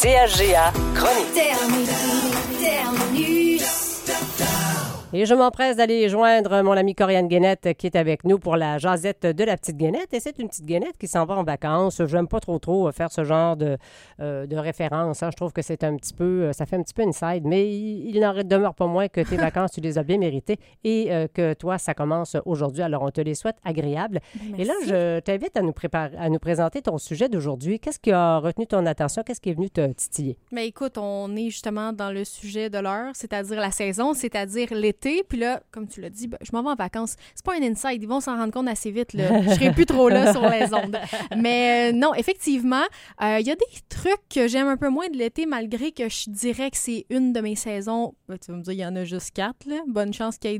CHGA Chronique. Et je m'empresse d'aller joindre mon amie Corianne Guénette qui est avec nous pour la jasette de la petite Guénette. Et c'est une petite Guénette qui s'en va en vacances. J'aime pas trop faire ce genre de référence. Hein. Je trouve que c'est un petit peu, ça fait un petit peu inside, mais il n'en demeure pas moins que tes vacances, tu les as bien méritées et que toi, ça commence aujourd'hui. Alors, on te les souhaite agréables. Merci. Et là, je t'invite à nous présenter ton sujet d'aujourd'hui. Qu'est-ce qui a retenu ton attention? Qu'est-ce qui est venu te titiller? Mais écoute, on est justement dans le sujet de l'heure, c'est-à-dire la saison, c'est-à-dire l'été. Puis là, comme tu l'as dit, je m'en vais en vacances. C'est pas un inside, ils vont s'en rendre compte assez vite. Là. Je serai plus trop là sur les ondes. Mais non, effectivement, il y a des trucs que j'aime un peu moins de l'été, malgré que je dirais que c'est une de mes saisons. Tu vas me dire, il y en a juste 4. Là. Bonne chance qu'elle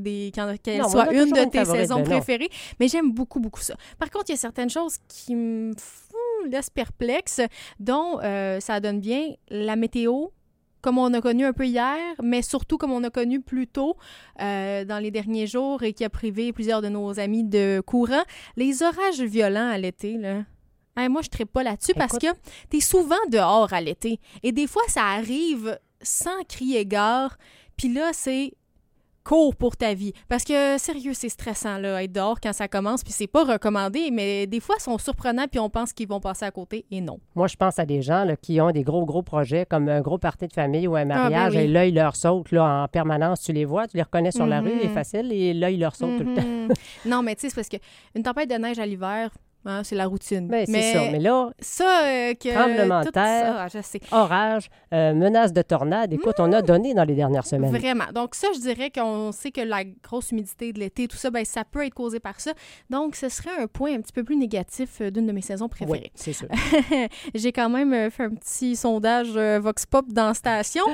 soit une de tes saisons préférées. Mais j'aime beaucoup ça. Par contre, il y a certaines choses qui me laissent perplexe, dont ça donne bien la météo, comme on a connu un peu hier, mais surtout comme on a connu plus tôt dans les derniers jours et qui a privé plusieurs de nos amis de courant. Les orages violents à l'été, là. Moi, je ne trippe pas là-dessus parce que tu es souvent dehors à l'été. Et des fois, ça arrive sans crier gare. Puis là, c'est cours pour ta vie. Parce que, sérieux, c'est stressant, là, être dehors quand ça commence, puis c'est pas recommandé, mais des fois, ils sont surprenants, puis on pense qu'ils vont passer à côté, et non. Moi, je pense à des gens là, qui ont des gros projets, comme un gros party de famille ou un mariage, et l'œil leur saute là, en permanence. Tu les vois, tu les reconnais sur la rue, c'est facile, et l'œil leur saute tout le temps. Non, mais tu sais, c'est parce qu'une tempête de neige à l'hiver, hein, c'est la routine. Ben, c'est ça. Mais là, tremblement de terre, orage, menace de tornade. Écoute, on a donné dans les dernières semaines. Vraiment. Donc ça, je dirais qu'on sait que la grosse humidité de l'été, tout ça, ben, ça peut être causé par ça. Donc, ce serait un point un petit peu plus négatif d'une de mes saisons préférées. Oui, c'est sûr. J'ai quand même fait un petit sondage Vox Pop dans la station.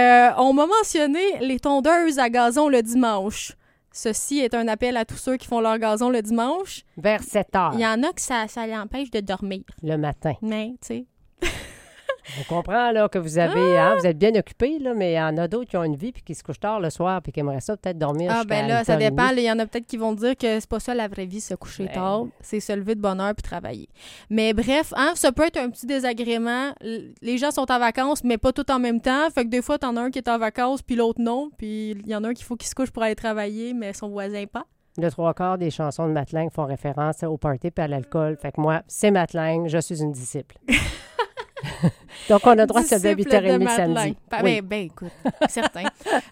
On m'a mentionné les tondeuses à gazon le dimanche. Ceci est un appel à tous ceux qui font leur gazon le dimanche. Vers 7 heures. Il y en a que ça l'empêche de dormir. Le matin. Mais, tu sais. On comprend là, que vous avez, vous êtes bien occupés, là, mais il y en a d'autres qui ont une vie puis qui se couchent tard le soir puis qui aimeraient ça peut-être dormir jusqu'à ben là, ça 8h30. dépend. Il y en a peut-être qui vont dire que c'est pas ça la vraie vie, se coucher tard. C'est se lever de bonne heure puis travailler. Mais bref, ça peut être un petit désagrément. Les gens sont en vacances, mais pas tout en même temps. Fait que des fois, t'en as un qui est en vacances puis l'autre non. Puis il y en a un qu'il faut qu'il se couche pour aller travailler, mais son voisin pas. Le 3/4 des chansons de Matlang font référence au party et à l'alcool. Fait que moi, c'est Matlang, je suis une disciple. Donc, on a droit à ce 8h30 samedi. Ben, écoute, certain.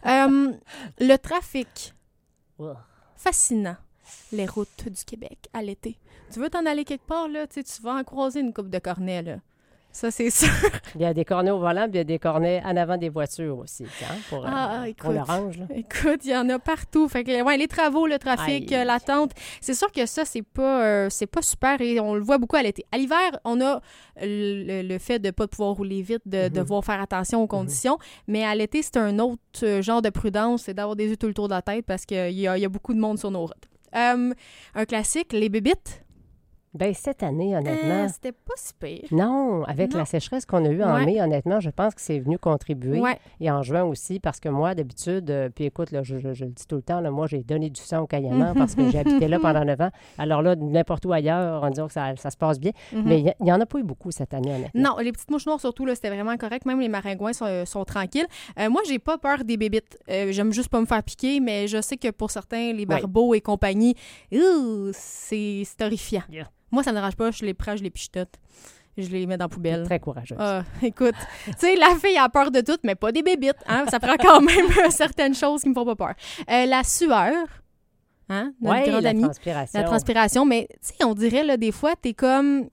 Le trafic. Fascinant. Les routes du Québec à l'été. Tu veux t'en aller quelque part, là? Tu vas en croiser une coupe de cornets, là. Ça, c'est sûr. Il y a des cornets au volant, puis il y a des cornets en avant des voitures aussi, hein, pour l'orange. Là. Écoute, il y en a partout. Fait que, les travaux, le trafic, l'attente, c'est sûr que ça, c'est pas super et on le voit beaucoup à l'été. À l'hiver, on a le fait de ne pas pouvoir rouler vite, de devoir faire attention aux conditions, mais à l'été, c'est un autre genre de prudence, c'est d'avoir des yeux tout le tour de la tête parce qu'il y a beaucoup de monde sur nos routes. Un classique, les bébites. Bien, cette année, honnêtement... c'était pas si pire. Non, avec la sécheresse qu'on a eue en mai, honnêtement, je pense que c'est venu contribuer. Ouais. Et en juin aussi, parce que moi, d'habitude, puis écoute, là, je le dis tout le temps, là, moi, j'ai donné du sang au Cayenne parce que j'ai habité là pendant 9 ans. Alors là, n'importe où ailleurs, on dirait que ça se passe bien. Mais il n'y en a pas eu beaucoup cette année, honnêtement. Non, les petites mouches noires, surtout, là, c'était vraiment correct. Même les maringouins sont tranquilles. Moi, j'ai pas peur des bébites. J'aime juste pas me faire piquer, mais je sais que pour certains, les barbeaux et compagnie, c'est horrifiant. Yeah. Moi, ça me dérange pas. Je les prends, je les pichetote. Je les mets dans la poubelle. Très courageuse. Écoute, tu sais, la fille a peur de tout, mais pas des bébites. Hein? Ça prend quand même certaines choses qui me font pas peur. La sueur. Hein? Notre grande amie. Transpiration. La transpiration. Mais, tu sais, on dirait, là, des fois, t'es comme...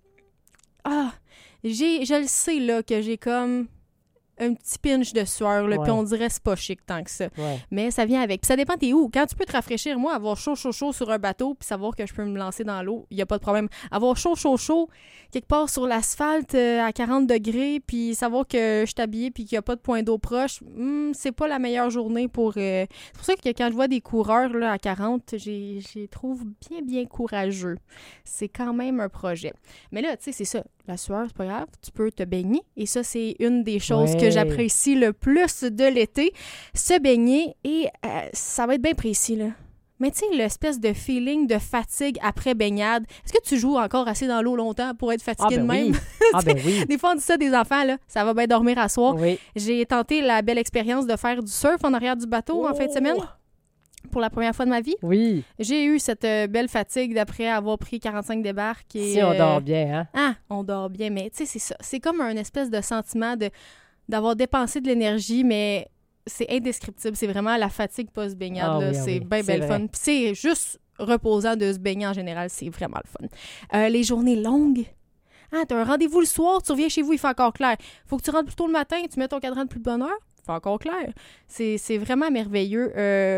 je le sais, là, que j'ai comme... un petit pinch de sueur, là, puis on dirait que c'est pas chic tant que ça. Ouais. Mais ça vient avec. Puis ça dépend t'es où. Quand tu peux te rafraîchir, moi, avoir chaud sur un bateau, puis savoir que je peux me lancer dans l'eau, il n'y a pas de problème. Avoir chaud, quelque part sur l'asphalte à 40 degrés, puis savoir que je suis habillée, puis qu'il n'y a pas de point d'eau proche, c'est pas la meilleure journée pour... C'est pour ça que quand je vois des coureurs là, à 40, je les trouve bien courageux. C'est quand même un projet. Mais là, tu sais, c'est ça. La sueur, c'est pas grave. Tu peux te baigner. Et ça, c'est une des choses que j'apprécie le plus de l'été. Se baigner. Et ça va être bien précis, là. Mais tu sais, l'espèce de feeling de fatigue après baignade, est-ce que tu joues encore assez dans l'eau longtemps pour être fatigué de même? Oui. Ah ben oui. Des fois, on dit ça des enfants, là, ça va bien dormir à soir. Oui. J'ai tenté la belle expérience de faire du surf en arrière du bateau en fin de semaine. Pour la première fois de ma vie. Oui. J'ai eu cette belle fatigue d'après avoir pris 45 débarques. Et, si on dort bien, hein? Ah, on dort bien, mais tu sais, c'est ça. C'est comme un espèce de sentiment d'avoir dépensé de l'énergie, mais c'est indescriptible. C'est vraiment la fatigue post-baignade. Ah là. oui, C'est oui, bien, c'est bien le vrai. fun. Puis c'est juste reposant de se baigner en général. C'est vraiment le fun. Les journées longues. Ah, t'as un rendez-vous le soir, tu reviens chez vous, il fait encore clair. Faut que tu rentres plus tôt le matin, tu mets ton cadran de plus de bonne heure, il fait encore clair. C'est vraiment merveilleux.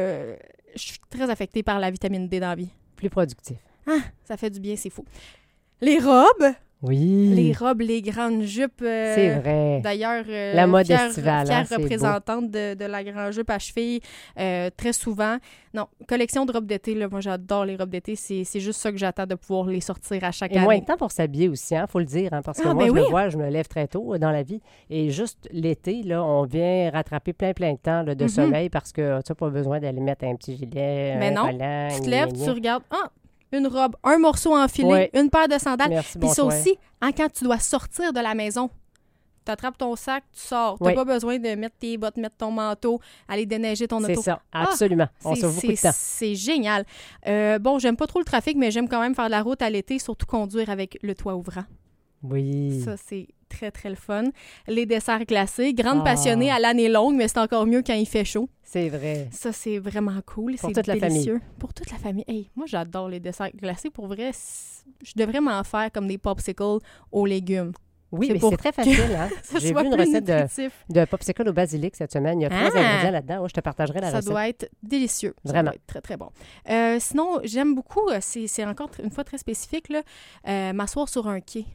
Je suis très affectée par la vitamine D dans la vie. Plus productif. Ah, ça fait du bien, c'est fou. Les robes! Oui. Les robes, les grandes jupes. C'est vrai. D'ailleurs, La mode fière estivale, hein, c'est représentante de la grande jupe à cheville, très souvent. Non, collection de robes d'été, là, moi j'adore les robes d'été. C'est juste ça que j'attends de pouvoir les sortir à chaque Et année. moins de temps pour s'habiller aussi, hein, faut le dire, hein, parce que Ah, moi, ben je oui. le vois, je me lève très tôt dans la vie. Et juste l'été, là, on vient rattraper plein de temps là, de sommeil parce que tu n'as pas besoin d'aller mettre un petit gilet, Mais un non, collant. tu te lèves, tu regardes, une robe, un morceau enfilé, Ouais. une paire de sandales. Merci, Puis ça bonsoir. aussi, quand tu dois sortir de la maison, tu attrapes ton sac, tu sors. Tu n'as Oui. pas besoin de mettre tes bottes, mettre ton manteau, aller déneiger ton C'est auto. ça, absolument. On sauve beaucoup de temps. C'est génial. Bon, j'aime pas trop le trafic, mais j'aime quand même faire de la route à l'été, surtout conduire avec le toit ouvrant. Oui. Ça, c'est très, très le fun. Les desserts glacés, grande Ah. passionnée à l'année longue, mais c'est encore mieux quand il fait chaud. C'est vrai. Ça, c'est vraiment cool. Pour C'est toute la délicieux. famille. Pour toute la famille. Hey, moi, j'adore les desserts glacés. Pour vrai, je devrais m'en faire comme des popsicles aux légumes. Oui, C'est mais pour c'est très facile. Hein? Ça J'ai soit vu une plus recette nutritif. de popsicle au basilic cette semaine. Il y a 3 ingrédients là-dedans. Oh, je te partagerai la Ça recette. doit être délicieux. Vraiment. Ça doit être très, très bon. Sinon, j'aime beaucoup, c'est encore une fois très spécifique, là, m'asseoir sur un quai.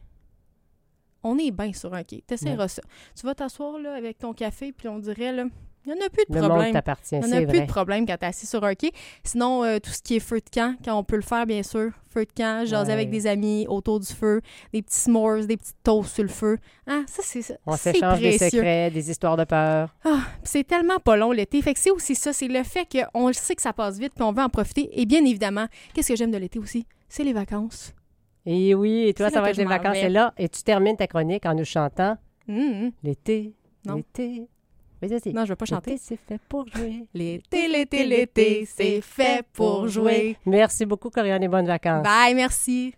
On est bien sur un quai. T'essaieras ça. Tu vas t'asseoir là, avec ton café, puis on dirait, là, il n'y en a plus de Le monde problème. t'appartient, Il n'y en c'est a plus vrai. de problème quand tu es assis sur un quai. Sinon, tout ce qui est feu de camp, quand on peut le faire, bien sûr. Feu de camp, jaser Ouais. avec des amis autour du feu, des petits s'mores, des petites toasts sur le feu. Ah, ça, c'est On c'est s'échange des précieux. secrets, des histoires de peur. Ah, puis c'est tellement pas long l'été. Fait que c'est aussi ça, c'est le fait qu'on le sait que ça passe vite puis on veut en profiter. Et bien évidemment, qu'est-ce que j'aime de l'été aussi? C'est les vacances. Et oui, et toi, C'est ça là va que être je les m'en vacances. vais. Et là, et tu termines ta chronique en nous chantant l'été, Non. l'été. Vas-y. Non, je vais pas chanter. L'été, c'est fait pour jouer. L'été, l'été, l'été, c'est fait pour jouer. Merci beaucoup, Corianne, et bonnes vacances. Bye, merci.